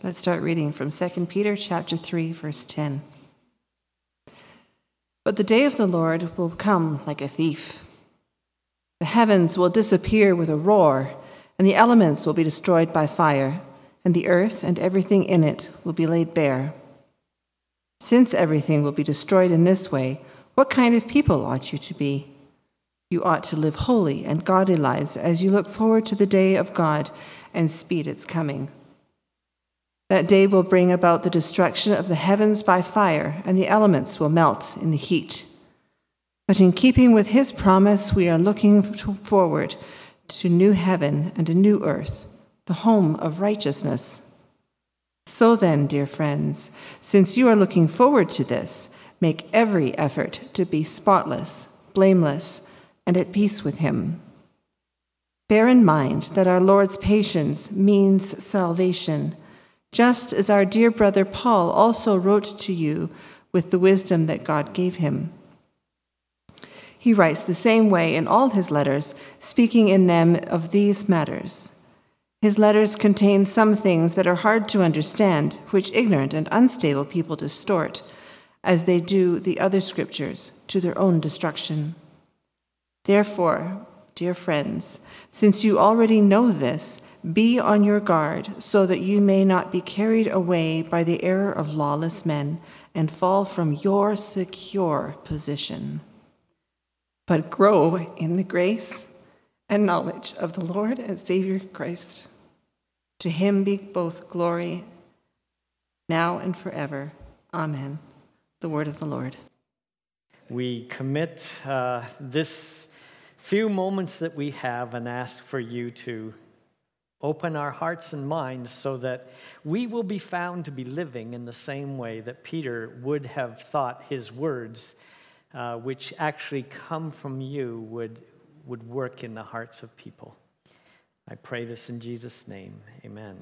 Let's start reading from 2 Peter chapter 3, verse 10. But the day of the Lord will come like a thief. The heavens will disappear with a roar, and the elements will be destroyed by fire, and the earth and everything in it will be laid bare. Since everything will be destroyed in this way, what kind of people ought you to be? You ought to live holy and godly lives as you look forward to the day of God and speed its coming. That day will bring about the destruction of the heavens by fire, and the elements will melt in the heat. But in keeping with his promise, we are looking forward to new heaven and a new earth, the home of righteousness. So then, dear friends, since you are looking forward to this, make every effort to be spotless, blameless, and at peace with him. Bear in mind that our Lord's patience means salvation, just as our dear brother Paul also wrote to you with the wisdom that God gave him. He writes the same way in all his letters, speaking in them of these matters. His letters contain some things that are hard to understand, which ignorant and unstable people distort, as they do the other scriptures, to their own destruction. Therefore, dear friends, since you already know this, be on your guard so that you may not be carried away by the error of lawless men and fall from your secure position. But grow in the grace and knowledge of the Lord and Savior Christ. To him be both glory now and forever. Amen. The word of the Lord. We commit this few moments that we have and ask for you to open our hearts and minds so that we will be found to be living in the same way that Peter would have thought his words, which actually come from you, would work in the hearts of people. I pray this in Jesus' name. Amen.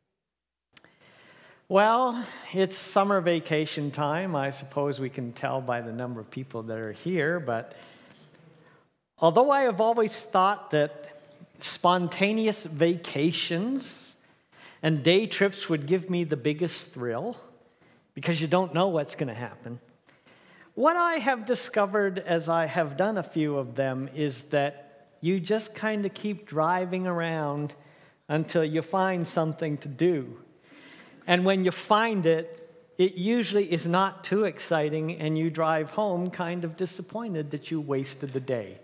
Well, it's summer vacation time. I suppose we can tell by the number of people that are here, but although I have always thought that spontaneous vacations and day trips would give me the biggest thrill because you don't know what's going to happen. What I have discovered as I have done a few of them is that you just kind of keep driving around until you find something to do. And when you find it, it usually is not too exciting, and you drive home kind of disappointed that you wasted the day.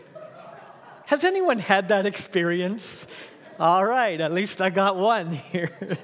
Has anyone had that experience? All right, at least I got one here.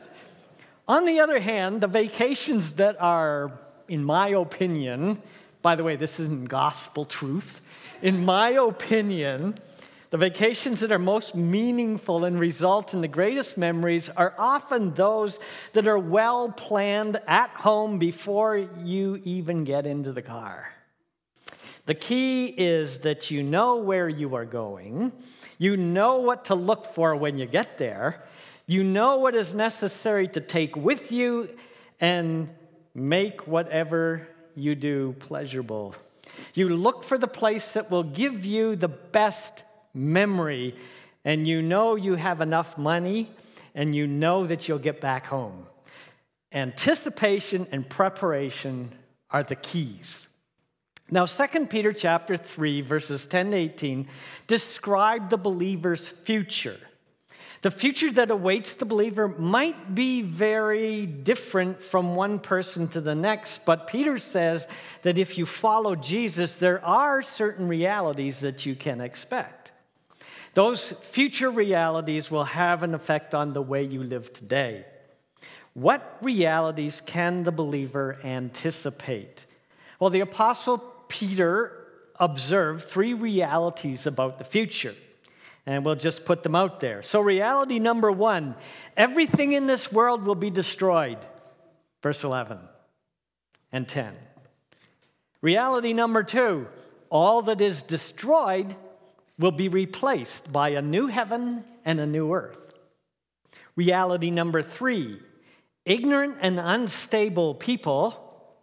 On the other hand, the vacations that are, in my opinion, by the way, this isn't gospel truth, in my opinion, the vacations that are most meaningful and result in the greatest memories are often those that are well planned at home before you even get into the car. The key is that you know where you are going, you know what to look for when you get there, you know what is necessary to take with you, and make whatever you do pleasurable. You look for the place that will give you the best memory, and you know you have enough money, and you know that you'll get back home. Anticipation and preparation are the keys. Now, 2 Peter chapter 3, verses 10 to 18, describe the believer's future. The future that awaits the believer might be very different from one person to the next, but Peter says that if you follow Jesus, there are certain realities that you can expect. Those future realities will have an effect on the way you live today. What realities can the believer anticipate? Well, the Apostle Peter observed three realities about the future, and we'll just put them out there. So reality number one, everything in this world will be destroyed, verse 11 and 10. Reality number two, all that is destroyed will be replaced by a new heaven and a new earth. Reality number three, ignorant and unstable people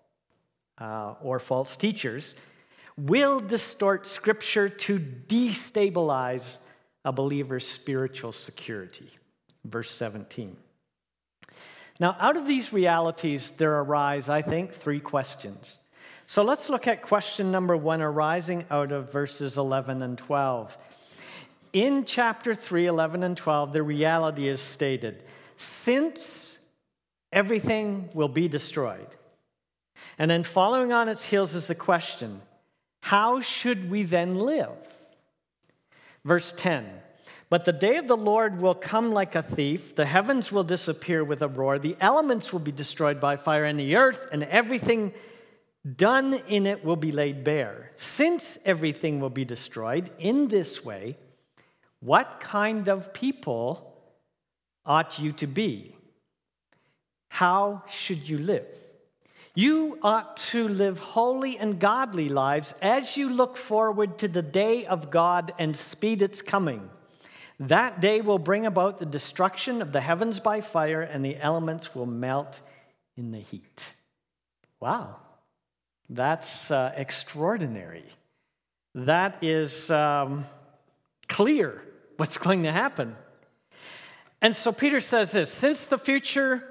or false teachers will distort Scripture to destabilize a believer's spiritual security. Verse 17. Now, out of these realities, there arise, I think, 3 questions. So let's look at question number 1, arising out of verses 11 and 12. In chapter 3, 11 and 12, the reality is stated, since everything will be destroyed. And then following on its heels is the question, how should we then live? Verse 10, but the day of the Lord will come like a thief. The heavens will disappear with a roar. The elements will be destroyed by fire, and the earth and everything done in it will be laid bare. Since everything will be destroyed in this way, what kind of people ought you to be? How should you live? You ought to live holy and godly lives as you look forward to the day of God and speed its coming. That day will bring about the destruction of the heavens by fire, and the elements will melt in the heat. Wow, that's extraordinary. That is clear what's going to happen. And so Peter says this, since the future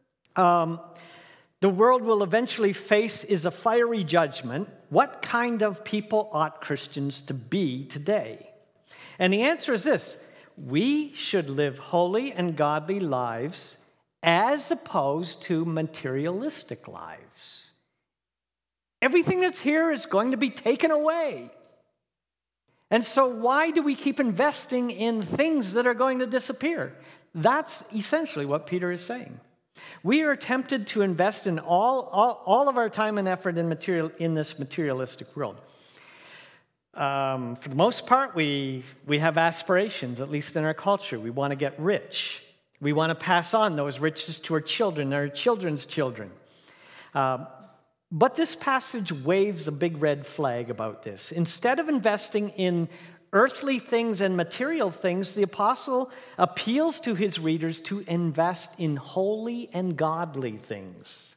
the world will eventually face is a fiery judgment, what kind of people ought Christians to be today? And the answer is this, we should live holy and godly lives as opposed to materialistic lives. Everything that's here is going to be taken away. And so why do we keep investing in things that are going to disappear? That's essentially what Peter is saying. We are tempted to invest in all of our time and effort in this materialistic world. For the most part, we have aspirations, at least in our culture. We want to get rich. We want to pass on those riches to our children, our children's children. But this passage waves a big red flag about this. Instead of investing in earthly things and material things, the apostle appeals to his readers to invest in holy and godly things.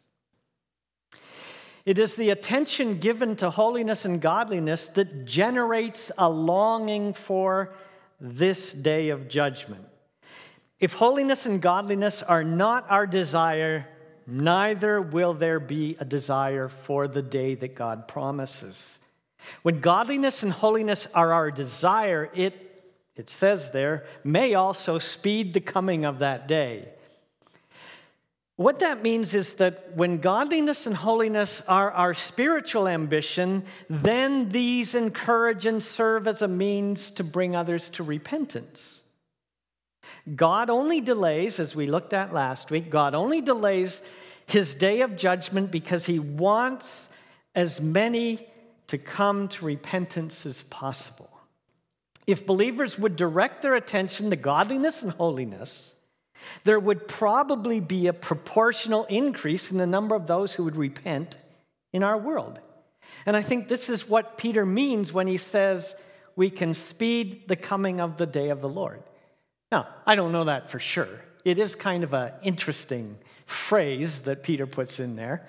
It is the attention given to holiness and godliness that generates a longing for this day of judgment. If holiness and godliness are not our desire, neither will there be a desire for the day that God promises. When godliness and holiness are our desire, it says there, may also speed the coming of that day. What that means is that when godliness and holiness are our spiritual ambition, then these encourage and serve as a means to bring others to repentance. God only delays, as we looked at last week, God only delays his day of judgment because he wants as many to come to repentance as possible. If believers would direct their attention to godliness and holiness, there would probably be a proportional increase in the number of those who would repent in our world. And I think this is what Peter means when he says we can speed the coming of the day of the Lord. Now, I don't know that for sure. It is kind of an interesting phrase that Peter puts in there.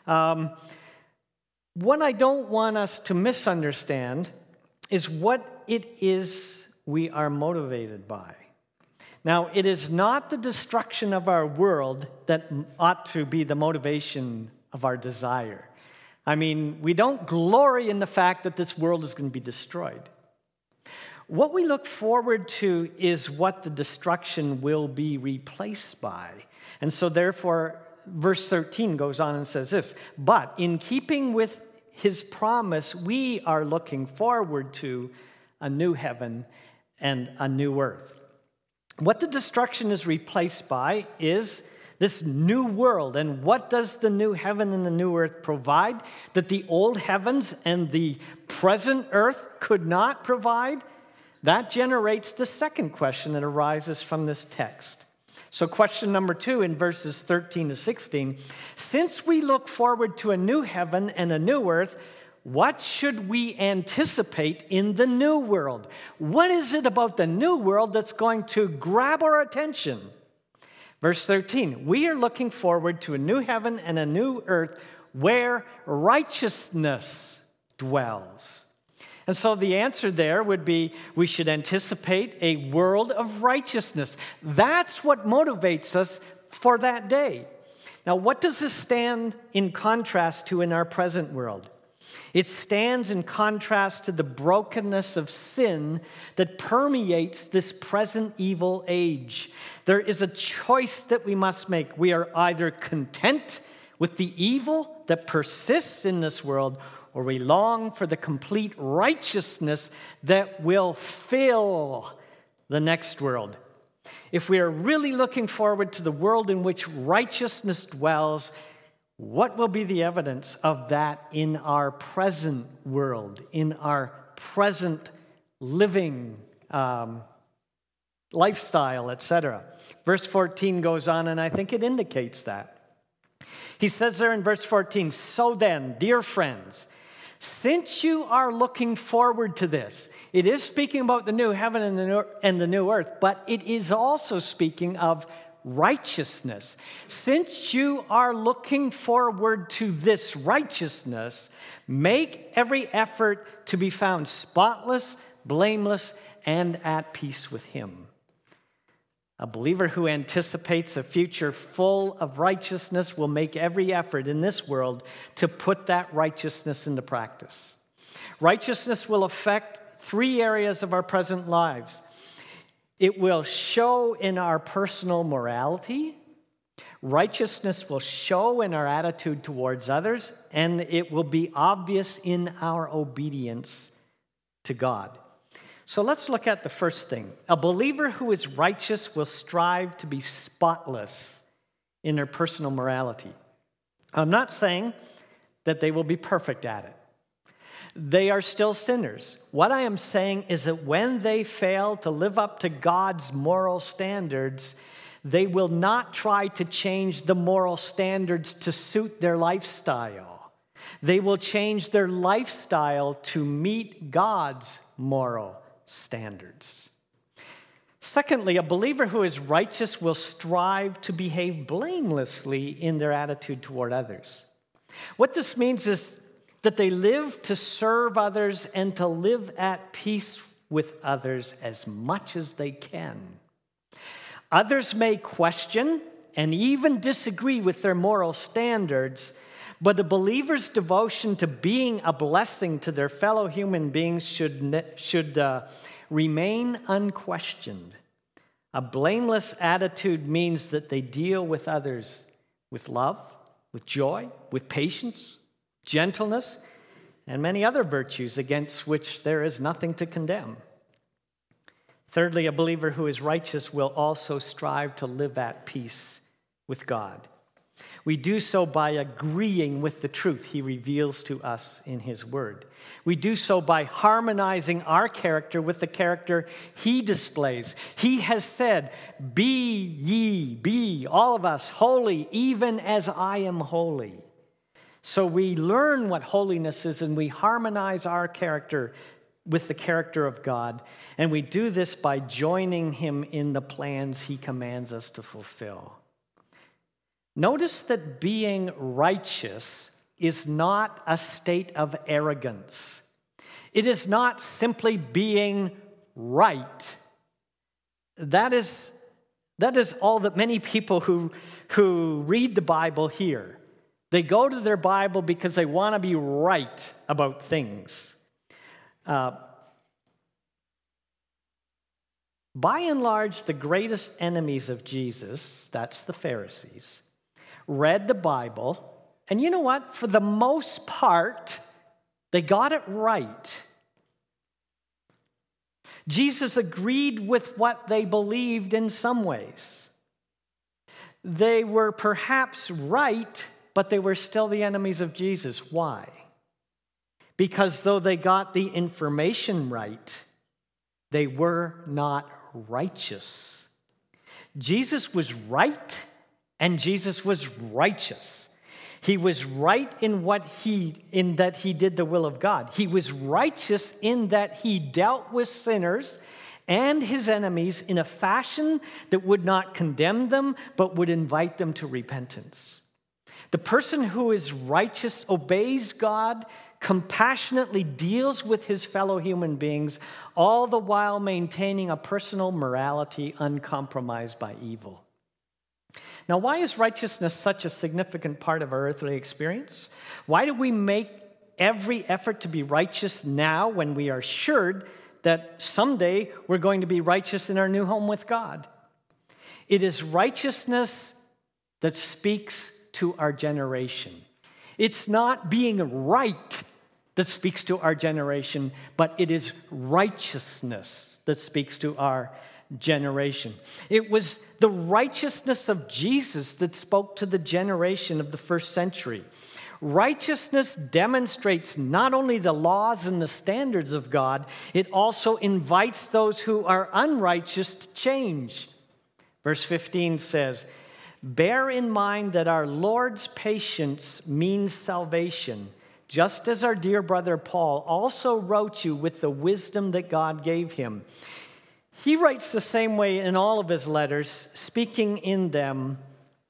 What I don't want us to misunderstand is what it is we are motivated by. Now, it is not the destruction of our world that ought to be the motivation of our desire. I mean, we don't glory in the fact that this world is going to be destroyed. What we look forward to is what the destruction will be replaced by. And so therefore, verse 13 goes on and says this, but in keeping with his promise, we are looking forward to a new heaven and a new earth. What the destruction is replaced by is this new world. And what does the new heaven and the new earth provide that the old heavens and the present earth could not provide? That generates the second question that arises from this text. So question number 2 in verses 13 to 16, since we look forward to a new heaven and a new earth, what should we anticipate in the new world? What is it about the new world that's going to grab our attention? Verse 13, we are looking forward to a new heaven and a new earth where righteousness dwells. And so the answer there would be we should anticipate a world of righteousness. That's what motivates us for that day. Now, what does this stand in contrast to in our present world? It stands in contrast to the brokenness of sin that permeates this present evil age. There is a choice that we must make. We are either content with the evil that persists in this world, or we long for the complete righteousness that will fill the next world. If we are really looking forward to the world in which righteousness dwells, what will be the evidence of that in our present world, in our present living lifestyle, etc.? Verse 14 goes on, and I think it indicates that. He says there in verse 14, "So then, dear friends, since you are looking forward to this," it is speaking about the new heaven and the new earth, but it is also speaking of righteousness. Since you are looking forward to this righteousness, make every effort to be found spotless, blameless, and at peace with Him. A believer who anticipates a future full of righteousness will make every effort in this world to put that righteousness into practice. Righteousness will affect three areas of our present lives. It will show in our personal morality, righteousness will show in our attitude towards others, and it will be obvious in our obedience to God. So let's look at the first thing. A believer who is righteous will strive to be spotless in their personal morality. I'm not saying that they will be perfect at it. They are still sinners. What I am saying is that when they fail to live up to God's moral standards, they will not try to change the moral standards to suit their lifestyle. They will change their lifestyle to meet God's moral standards. Secondly, a believer who is righteous will strive to behave blamelessly in their attitude toward others. What this means is that they live to serve others and to live at peace with others as much as they can. Others may question and even disagree with their moral standards, but a believer's devotion to being a blessing to their fellow human beings should remain unquestioned. A blameless attitude means that they deal with others with love, with joy, with patience, gentleness, and many other virtues against which there is nothing to condemn. Thirdly, a believer who is righteous will also strive to live at peace with God. We do so by agreeing with the truth He reveals to us in His Word. We do so by harmonizing our character with the character He displays. He has said, be, all of us, holy, even as I am holy. So we learn what holiness is and we harmonize our character with the character of God. And we do this by joining Him in the plans He commands us to fulfill. Notice that being righteous is not a state of arrogance. It is not simply being right. That is all that many people who read the Bible hear. They go to their Bible because they want to be right about things. By and large, the greatest enemies of Jesus, that's the Pharisees, read the Bible, and you know what? For the most part, they got it right. Jesus agreed with what they believed in some ways. They were perhaps right, but they were still the enemies of Jesus. Why? Because though they got the information right, they were not righteous. Jesus was right, and Jesus was righteous. He was right in that he did the will of God. He was righteous in that he dealt with sinners and his enemies in a fashion that would not condemn them, but would invite them to repentance. The person who is righteous obeys God, compassionately deals with his fellow human beings, all the while maintaining a personal morality uncompromised by evil. Now, why is righteousness such a significant part of our earthly experience? Why do we make every effort to be righteous now when we are assured that someday we're going to be righteous in our new home with God? It is righteousness that speaks to our generation. It's not being right that speaks to our generation, but it is righteousness that speaks to our generation. It was the righteousness of Jesus that spoke to the generation of the first century. Righteousness demonstrates not only the laws and the standards of God, it also invites those who are unrighteous to change. Verse 15 says, "Bear in mind that our Lord's patience means salvation, just as our dear brother Paul also wrote you with the wisdom that God gave him." He writes the same way in all of his letters, speaking in them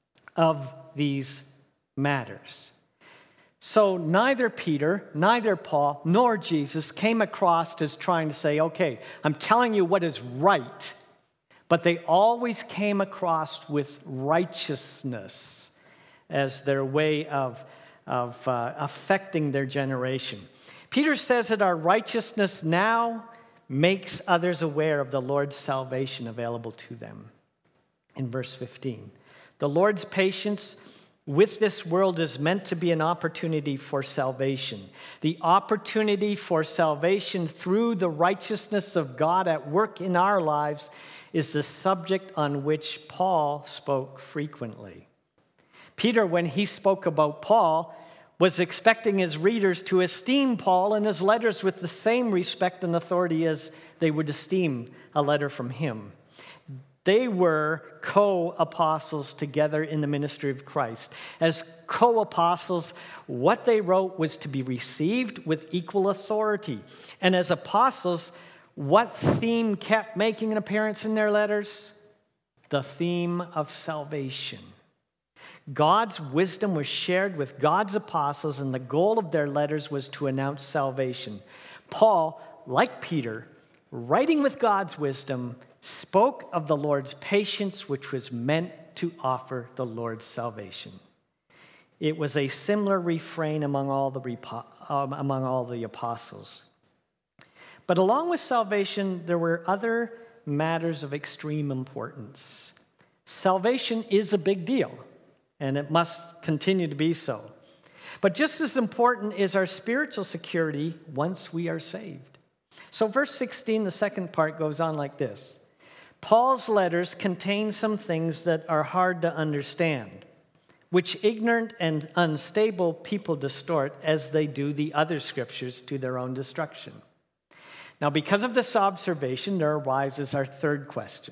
of these matters. So neither Peter, neither Paul, nor Jesus came across as trying to say, okay, I'm telling you what is right. But they always came across with righteousness as their way of affecting their generation. Peter says that our righteousness now makes others aware of the Lord's salvation available to them. In verse 15, the Lord's patience with this world is meant to be an opportunity for salvation. The opportunity for salvation through the righteousness of God at work in our lives is the subject on which Paul spoke frequently. Peter, when he spoke about Paul, was expecting his readers to esteem Paul and his letters with the same respect and authority as they would esteem a letter from him. They were co-apostles together in the ministry of Christ. As co-apostles, what they wrote was to be received with equal authority. And as apostles, what theme kept making an appearance in their letters? The theme of salvation. God's wisdom was shared with God's apostles, and the goal of their letters was to announce salvation. Paul, like Peter, writing with God's wisdom, spoke of the Lord's patience, which was meant to offer the Lord's salvation. It was a similar refrain among all the apostles. But along with salvation, there were other matters of extreme importance. Salvation is a big deal, and it must continue to be so. But just as important is our spiritual security once we are saved. So verse 16, the second part, goes on like this. Paul's letters contain some things that are hard to understand, which ignorant and unstable people distort as they do the other scriptures to their own destruction. Now, because of this observation, there arises our third question.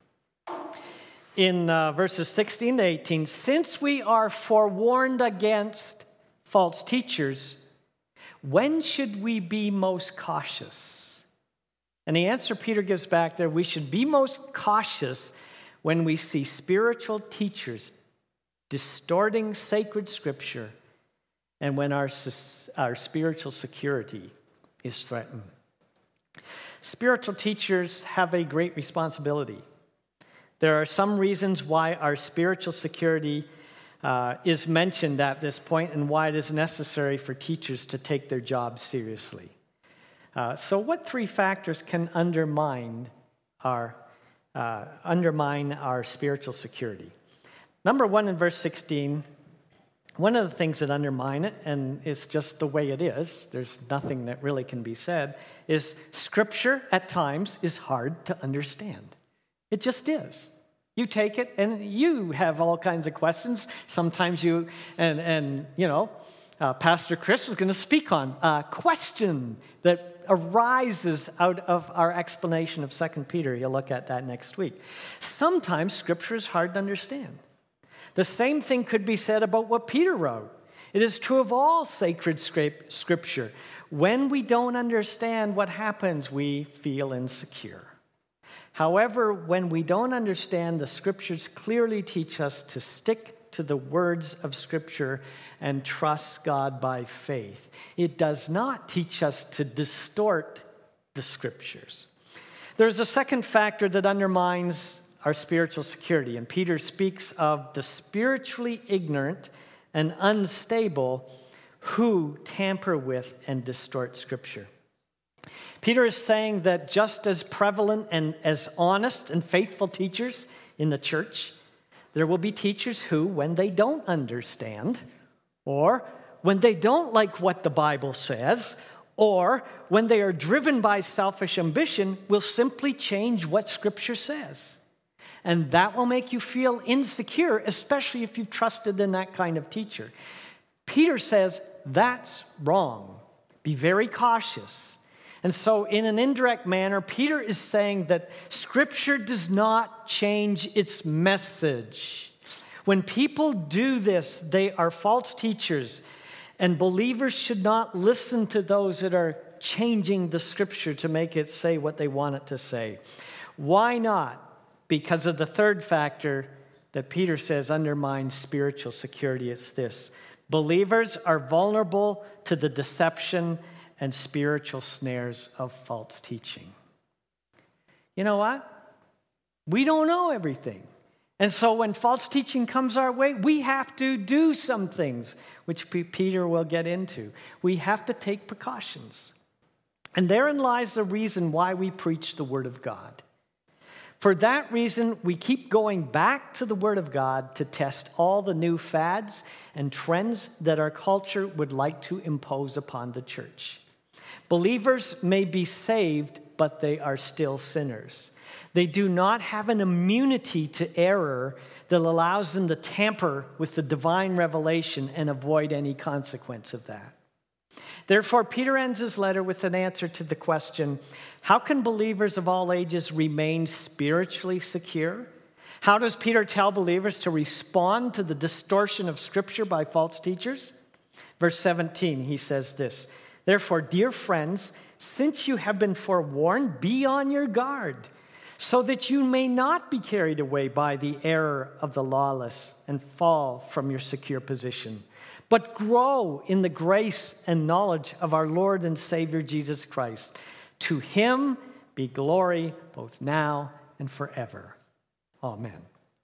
In verses 16 to 18, since we are forewarned against false teachers, when should we be most cautious? And the answer Peter gives back there, we should be most cautious when we see spiritual teachers distorting sacred scripture and when our spiritual security is threatened. Spiritual teachers have a great responsibility. There are some reasons why our spiritual security is mentioned at this point and why it is necessary for teachers to take their job seriously. So what three factors can undermine our spiritual security? Number one, in verse 16, one of the things that undermine it, and it's just the way it is, there's nothing that really can be said, is Scripture at times is hard to understand. It just is. You take it and you have all kinds of questions. Sometimes you, Pastor Chris is going to speak on a question that arises out of our explanation of 2 Peter. You'll look at that next week. Sometimes Scripture is hard to understand. The same thing could be said about what Peter wrote. It is true of all sacred Scripture. When we don't understand what happens, we feel insecure. However, when we don't understand, the Scriptures clearly teach us to stick to the words of Scripture and trust God by faith. It does not teach us to distort the Scriptures. There's a second factor that undermines our spiritual security. And Peter speaks of the spiritually ignorant and unstable who tamper with and distort Scripture. Peter is saying that just as prevalent and as honest and faithful teachers in the church, there will be teachers who, when they don't understand, or when they don't like what the Bible says, or when they are driven by selfish ambition, will simply change what Scripture says. And that will make you feel insecure, especially if you've trusted in that kind of teacher. Peter says that's wrong. Be very cautious. And so in an indirect manner, Peter is saying that Scripture does not change its message. When people do this, they are false teachers, and believers should not listen to those that are changing the Scripture to make it say what they want it to say. Why not? Because of the third factor that Peter says undermines spiritual security. It's this: believers are vulnerable to the deception and spiritual snares of false teaching. You know what? We don't know everything. And so when false teaching comes our way, we have to do some things, which Peter will get into. We have to take precautions. And therein lies the reason why we preach the Word of God. For that reason, we keep going back to the Word of God to test all the new fads and trends that our culture would like to impose upon the church. Believers may be saved, but they are still sinners. They do not have an immunity to error that allows them to tamper with the divine revelation and avoid any consequence of that. Therefore, Peter ends his letter with an answer to the question, how can believers of all ages remain spiritually secure? How does Peter tell believers to respond to the distortion of Scripture by false teachers? Verse 17, he says this, therefore, dear friends, since you have been forewarned, be on your guard, so that you may not be carried away by the error of the lawless and fall from your secure position, but grow in the grace and knowledge of our Lord and Savior Jesus Christ. To him be glory both now and forever. Amen.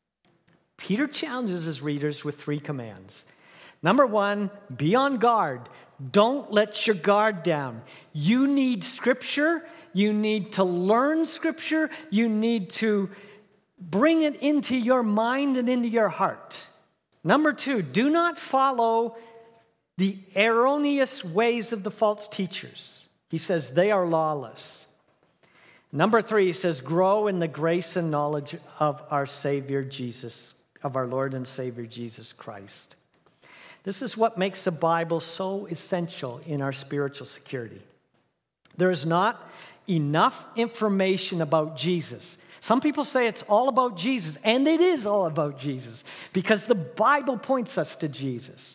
Peter challenges his readers with 3 commands. Number 1, be on guard. Don't let your guard down. You need Scripture. You need to learn Scripture. You need to bring it into your mind and into your heart. Number 2, do not follow the erroneous ways of the false teachers. He says they are lawless. Number 3, he says grow in the grace and knowledge of our Savior Jesus, of our Lord and Savior Jesus Christ. This is what makes the Bible so essential in our spiritual security. There is not enough information about Jesus. Some people say it's all about Jesus, and it is all about Jesus, because the Bible points us to Jesus.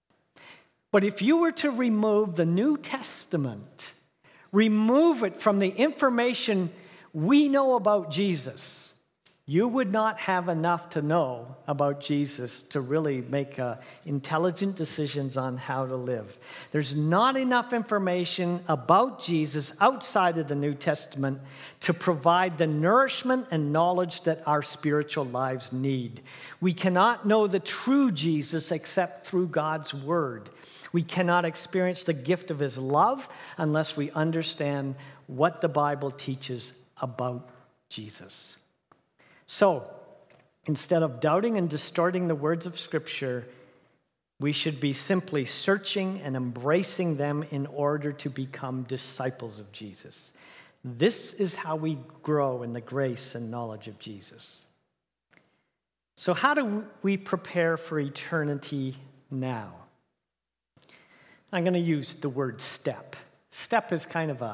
But if you were to remove the New Testament, remove it from the information we know about Jesus, you would not have enough to know about Jesus to really make intelligent decisions on how to live. There's not enough information about Jesus outside of the New Testament to provide the nourishment and knowledge that our spiritual lives need. We cannot know the true Jesus except through God's Word. We cannot experience the gift of His love unless we understand what the Bible teaches about Jesus. So, instead of doubting and distorting the words of Scripture, we should be simply searching and embracing them in order to become disciples of Jesus. This is how we grow in the grace and knowledge of Jesus. So how do we prepare for eternity now? I'm going to use the word step. Step is kind of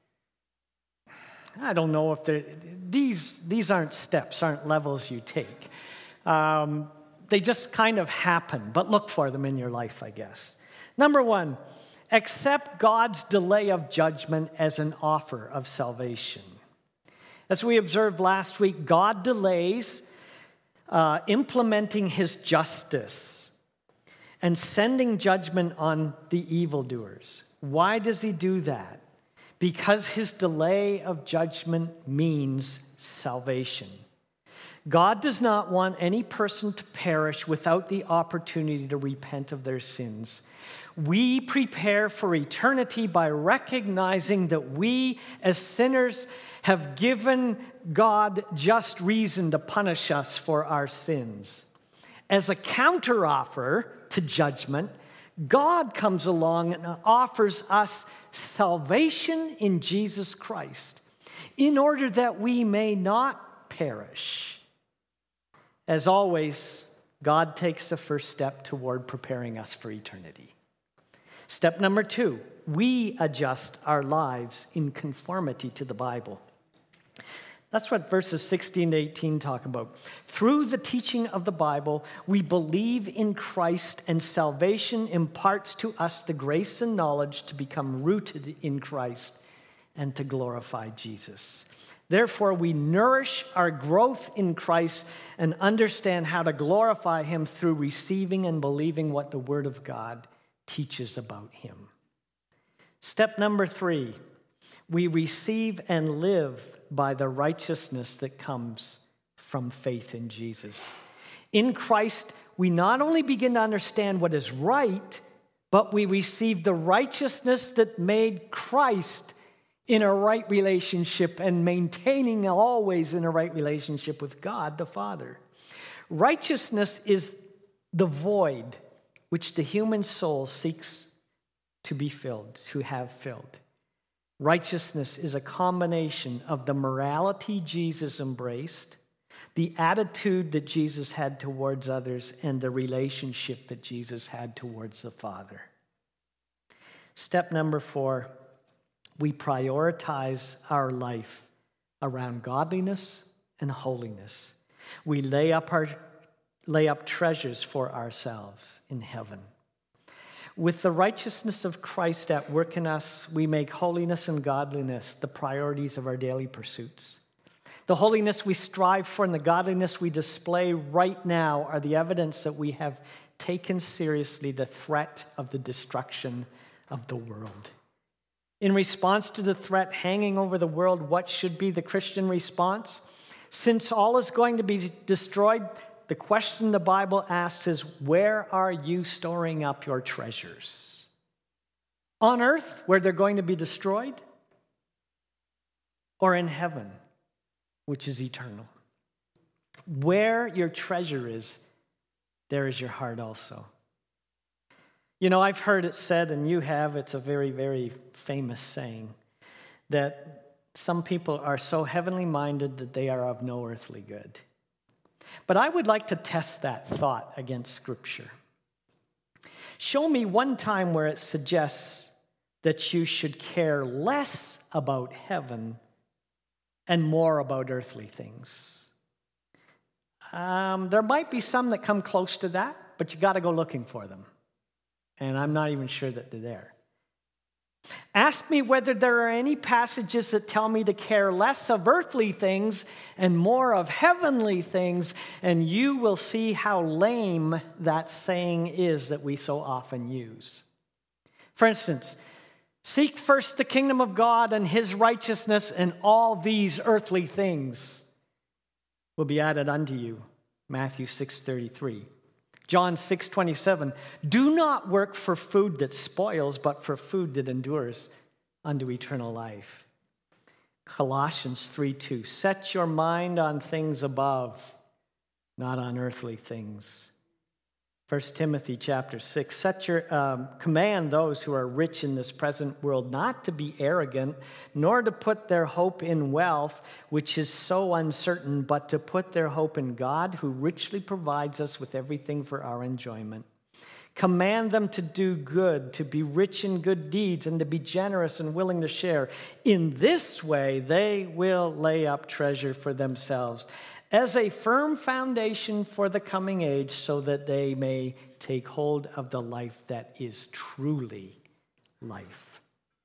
I don't know if these aren't steps, aren't levels you take. They just kind of happen, but look for them in your life, I guess. Number 1, accept God's delay of judgment as an offer of salvation. As we observed last week, God delays implementing His justice and sending judgment on the evildoers. Why does He do that? Because His delay of judgment means salvation. God does not want any person to perish without the opportunity to repent of their sins. We prepare for eternity by recognizing that we, as sinners, have given God just reason to punish us for our sins. As a counteroffer to judgment, God comes along and offers us salvation in Jesus Christ in order that we may not perish. As always, God takes the first step toward preparing us for eternity. Step number 2, we adjust our lives in conformity to the Bible. That's what verses 16 to 18 talk about. Through the teaching of the Bible, we believe in Christ, and salvation imparts to us the grace and knowledge to become rooted in Christ and to glorify Jesus. Therefore, we nourish our growth in Christ and understand how to glorify him through receiving and believing what the Word of God teaches about him. Step number 3, we receive and live by the righteousness that comes from faith in Jesus. In Christ, we not only begin to understand what is right, but we receive the righteousness that made Christ in a right relationship and maintaining always in a right relationship with God the Father. Righteousness is the void which the human soul seeks to be filled, to have filled. Righteousness is a combination of the morality Jesus embraced, the attitude that Jesus had towards others, and the relationship that Jesus had towards the Father. Step number 4, we prioritize our life around godliness and holiness. We lay up treasures for ourselves in heaven. With the righteousness of Christ at work in us, we make holiness and godliness the priorities of our daily pursuits. The holiness we strive for and the godliness we display right now are the evidence that we have taken seriously the threat of the destruction of the world. In response to the threat hanging over the world, what should be the Christian response? Since all is going to be destroyed, the question the Bible asks is, where are you storing up your treasures? On earth, where they're going to be destroyed? Or in heaven, which is eternal? Where your treasure is, there is your heart also. You know, I've heard it said, and you have, it's a very, very famous saying, that some people are so heavenly minded that they are of no earthly good. But I would like to test that thought against Scripture. Show me one time where it suggests that you should care less about heaven and more about earthly things. There might be some that come close to that, but you got to go looking for them. And I'm not even sure that they're there. Ask me whether there are any passages that tell me to care less of earthly things and more of heavenly things, and you will see how lame that saying is that we so often use. For instance, seek first the kingdom of God and his righteousness, and all these earthly things will be added unto you. Matthew 6:33. John 6:27, do not work for food that spoils, but for food that endures unto eternal life. Colossians 3:2, set your mind on things above, not on earthly things. 1 Timothy chapter 6, command those who are rich in this present world not to be arrogant, nor to put their hope in wealth, which is so uncertain, but to put their hope in God, who richly provides us with everything for our enjoyment. Command them to do good, to be rich in good deeds, and to be generous and willing to share. In this way, they will lay up treasure for themselves as a firm foundation for the coming age, so that they may take hold of the life that is truly life.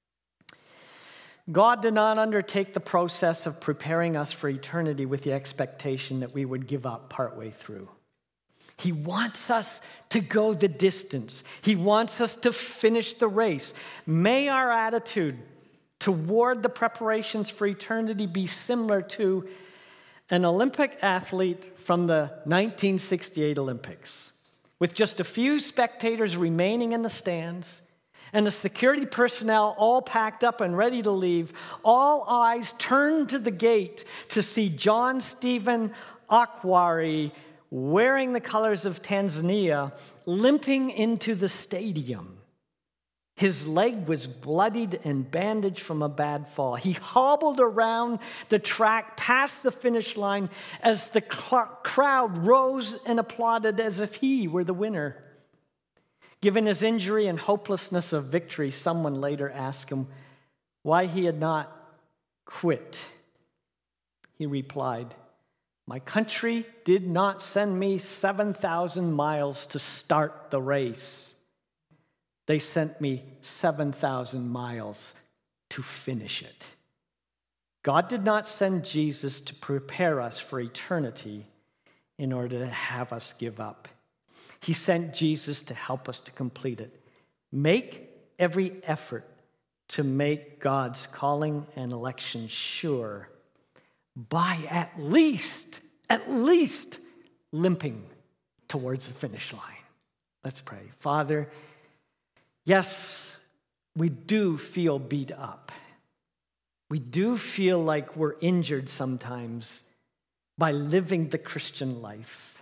God did not undertake the process of preparing us for eternity with the expectation that we would give up partway through. He wants us to go the distance. He wants us to finish the race. May our attitude toward the preparations for eternity be similar to an Olympic athlete from the 1968 Olympics, with just a few spectators remaining in the stands and the security personnel all packed up and ready to leave. All eyes turned to the gate to see John Stephen Akwari, wearing the colors of Tanzania, limping into the stadium. His leg was bloodied and bandaged from a bad fall. He hobbled around the track past the finish line as the crowd rose and applauded as if he were the winner. Given his injury and hopelessness of victory, someone later asked him why he had not quit. He replied, "My country did not send me 7,000 miles to start the race. They sent me 7,000 miles to finish it." God did not send Jesus to prepare us for eternity in order to have us give up. He sent Jesus to help us to complete it. Make every effort to make God's calling and election sure by at least limping towards the finish line. Let's pray. Father, yes, we do feel beat up. We do feel like we're injured sometimes by living the Christian life.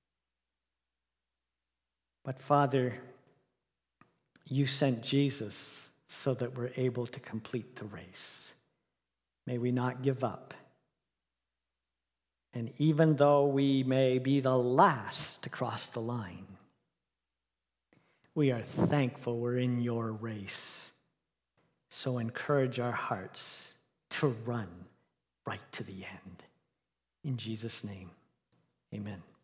But Father, you sent Jesus so that we're able to complete the race. May we not give up. And even though we may be the last to cross the line, we are thankful we're in your race. So encourage our hearts to run right to the end. In Jesus' name, amen.